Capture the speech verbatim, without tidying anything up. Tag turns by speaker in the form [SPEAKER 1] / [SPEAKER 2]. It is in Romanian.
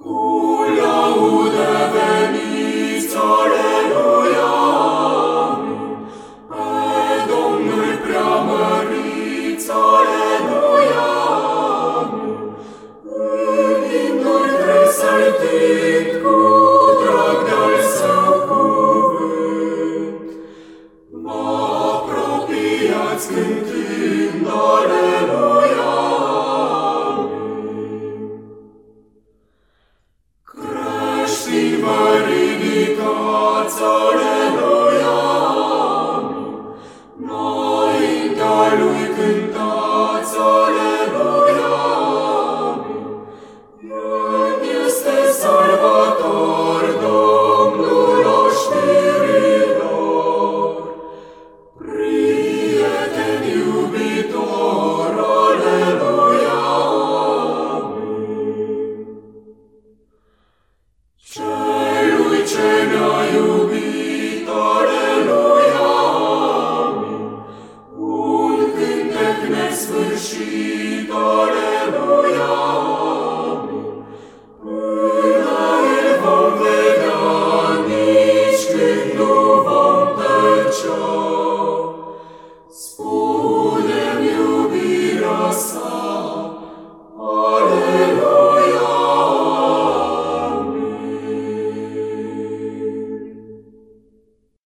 [SPEAKER 1] Cu laude veniți, aleluia, pe Domnul preamăriți, aleluia, în imnuri tresăltind cu drag de-al său cuvânt. Vă apropiați cântând, aleluia, creștini vă ridicați, aleluia, înaintea lui cântați, aleluia, El este să